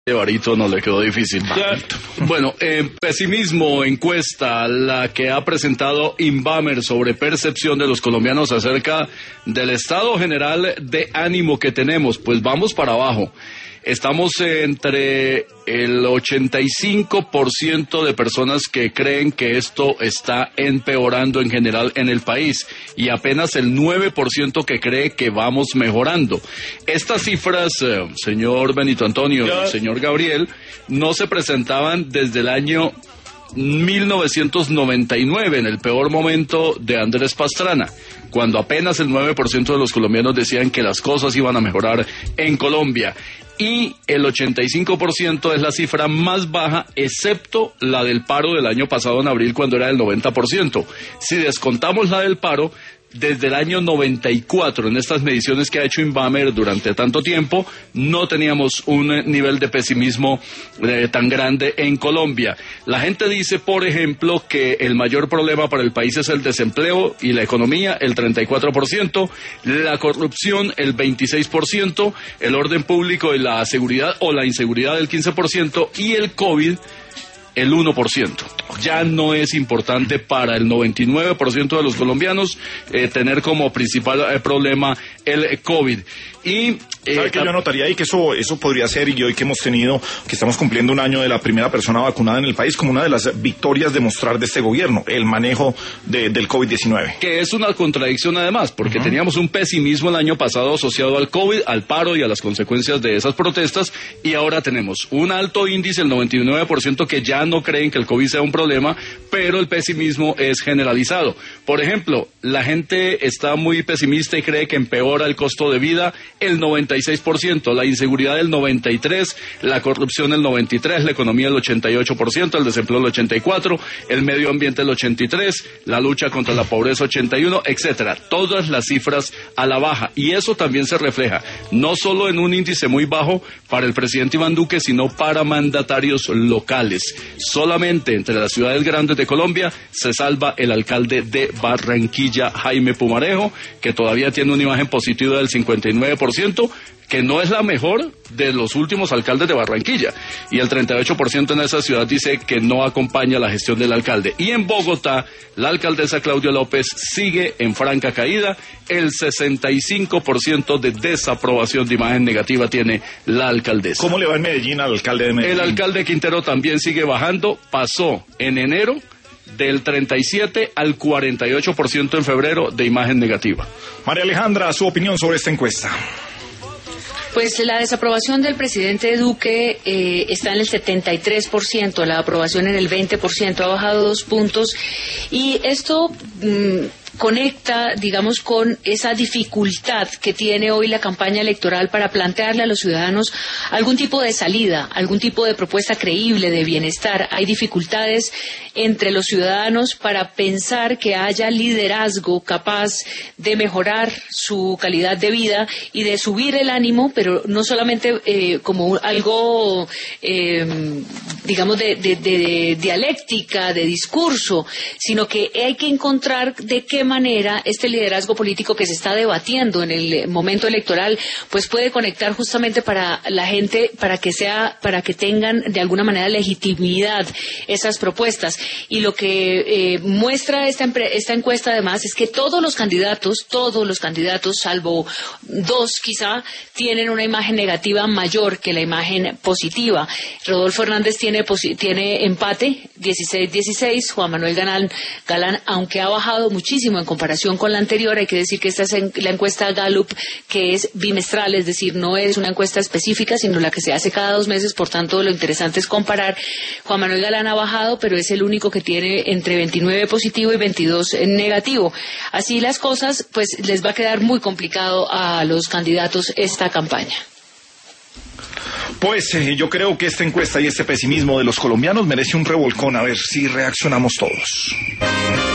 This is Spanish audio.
Barítono le quedó difícil. Bueno, pesimismo, encuesta, la que ha presentado Inbamer sobre percepción de los colombianos acerca del estado general de ánimo que tenemos. Pues vamos para abajo. Estamos entre el 85% de personas que creen que esto está empeorando en general en el país y apenas el 9% que cree que vamos mejorando. Estas cifras, señor Benito Antonio, señor Gabriel, no se presentaban desde el año 1999, en el peor momento de Andrés Pastrana, cuando apenas el 9% de los colombianos decían que las cosas iban a mejorar en Colombia. Y el 85% es la cifra más baja, excepto la del paro del año pasado en abril, cuando era del 90%. Si descontamos la del paro, desde el año 94, en estas mediciones que ha hecho Inbamer durante tanto tiempo, no teníamos un nivel de pesimismo tan grande en Colombia. La gente dice, por ejemplo, que el mayor problema para el país es el desempleo y la economía, el 34%, la corrupción, el 26%, el orden público y la seguridad o la inseguridad, el 15%, y el COVID, el 1%. Ya no es importante para el 99% de los colombianos tener como principal problema el COVID. Y ¿sabe que yo anotaría ahí que eso podría ser, y hoy que hemos tenido, que estamos cumpliendo un año de la primera persona vacunada en el país, como una de las victorias de mostrar de este gobierno, el manejo del COVID-19? Que es una contradicción además, porque teníamos un pesimismo el año pasado asociado al COVID, al paro y a las consecuencias de esas protestas, y ahora tenemos un alto índice, el 99%, que ya no creen que el COVID sea un problema, pero el pesimismo es generalizado. Por ejemplo, la gente está muy pesimista y cree que empeora el costo de vida, el 96%, la inseguridad el 93%, la corrupción el 93%, la economía el 88%, el desempleo el 84%, el medio ambiente el 83%, la lucha contra la pobreza 81%, etcétera. Todas las cifras a la baja, y eso también se refleja no solo en un índice muy bajo para el presidente Iván Duque, sino para mandatarios locales. Solamente entre las ciudades grandes de Colombia se salva el alcalde de Barranquilla, Jaime Pumarejo, que todavía tiene una imagen positiva del 59%, que no es la mejor de los últimos alcaldes de Barranquilla, y el 38% en esa ciudad dice que no acompaña la gestión del alcalde. Y en Bogotá, la alcaldesa Claudia López sigue en franca caída, el 65% de desaprobación de imagen negativa tiene la alcaldesa. ¿Cómo le va en Medellín al alcalde de Medellín? El alcalde Quintero también sigue bajando, pasó en enero del 37 al 48% en febrero de imagen negativa. María Alejandra, su opinión sobre esta encuesta. Pues la desaprobación del presidente Duque está en el 73%, la aprobación en el 20%, ha bajado 2 puntos, y esto conecta, digamos, con esa dificultad que tiene hoy la campaña electoral para plantearle a los ciudadanos algún tipo de salida, algún tipo de propuesta creíble de bienestar. Hay dificultades entre los ciudadanos para pensar que haya liderazgo capaz de mejorar su calidad de vida y de subir el ánimo, pero no solamente como algo, digamos, de dialéctica, de discurso, sino que hay que encontrar de qué manera este liderazgo político que se está debatiendo en el momento electoral pues puede conectar justamente para la gente, para que tengan de alguna manera legitimidad esas propuestas. Y lo que muestra esta encuesta además es que todos los candidatos, salvo 2 quizá, tienen una imagen negativa mayor que la imagen positiva. Rodolfo Hernández tiene empate, 16-16, Juan Manuel Galán, aunque ha bajado muchísimo en comparación con la anterior. Hay que decir que esta es la encuesta Gallup, que es bimestral, es decir, no es una encuesta específica, sino la que se hace cada 2 meses, por tanto lo interesante es comparar. Juan Manuel Galán ha bajado, pero es el único que tiene entre 29 positivo y 22 negativo. Así las cosas, pues les va a quedar muy complicado a los candidatos esta campaña. Pues yo creo que esta encuesta y este pesimismo de los colombianos merece un revolcón, a ver si reaccionamos todos.